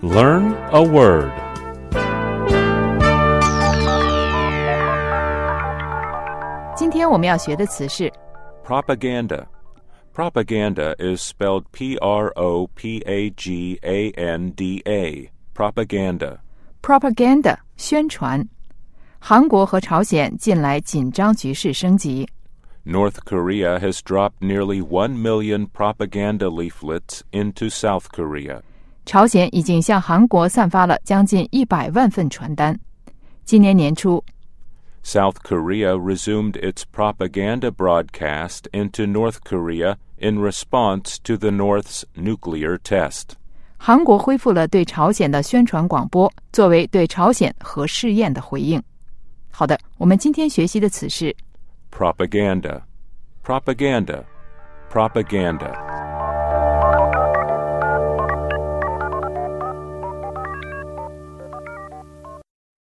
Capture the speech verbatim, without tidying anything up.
Learn a word. Today 今天我们要学的词是 Propaganda. Propaganda is spelled P R O P A G A N D A. Propaganda. propaganda 宣传。韩国和朝鲜近来紧张局势升级。 North Korea has dropped nearly one million propaganda leaflets into South Korea. 朝鲜已经向韩国散发了将近一百万份传单。今年年初 South Korea resumed its propaganda broadcast into North Korea in response to the North's nuclear test. 韩国恢复了对朝鲜的宣传广播，作为对朝鲜核试验的回应。好的，我们今天学习的词是 Propaganda. Propaganda. Propaganda.